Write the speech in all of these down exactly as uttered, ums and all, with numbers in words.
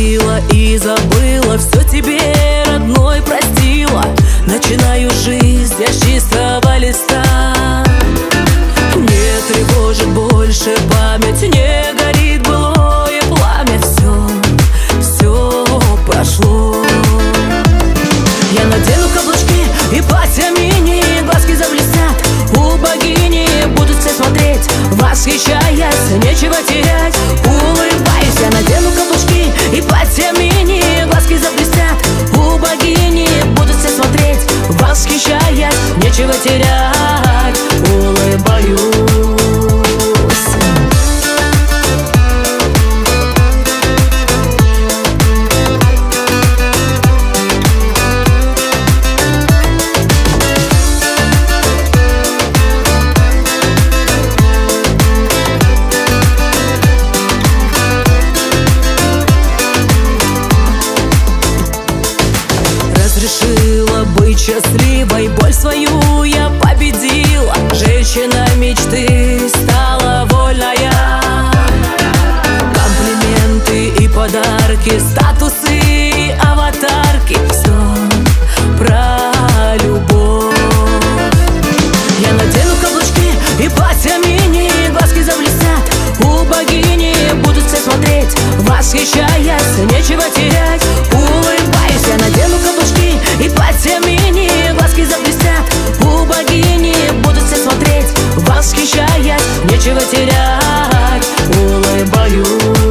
любила и забыла, все тебе, родной, простила. Начинаю жизнь я с чистого листа. Не тревожит больше память, не горит былое пламя. Все, все прошло. Я надену каблучки и платья мини, глазки заблестят, у богини будут все смотреть, восхищаясь, нечего терять. Улыбаюсь, я надену каблучки и платья мини, глазки заблестят, у богини будут все смотреть, восхищаясь, нечего терять. Улыбаюсь. Решила быть счастливой, боль свою я победила. Женщина мечты стала вольная. Комплименты и подарки, статусы и аватарки, все про любовь. Я надену каблучки и платья мини, глазки заблестят, у богини будут все смотреть, восхищаясь, нечего терять. Улыбаюсь, я надену каблучки и платья мини, глазки заблестят, у богини будут все смотреть, восхищаясь, нечего терять. Улыбаюсь.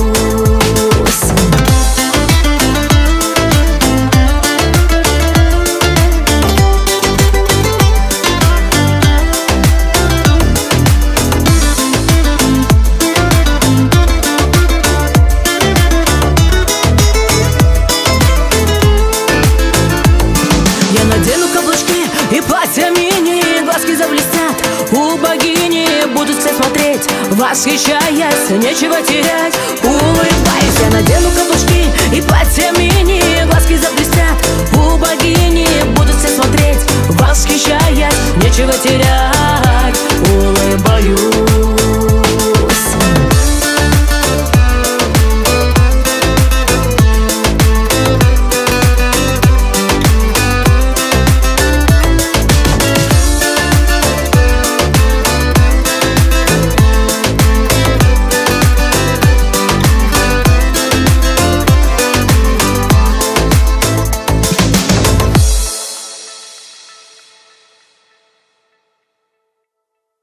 Надену каблучки и платья мини, глазки заблестят, у богини будут все смотреть, восхищаясь, нечего терять. Улыбаюсь, я надену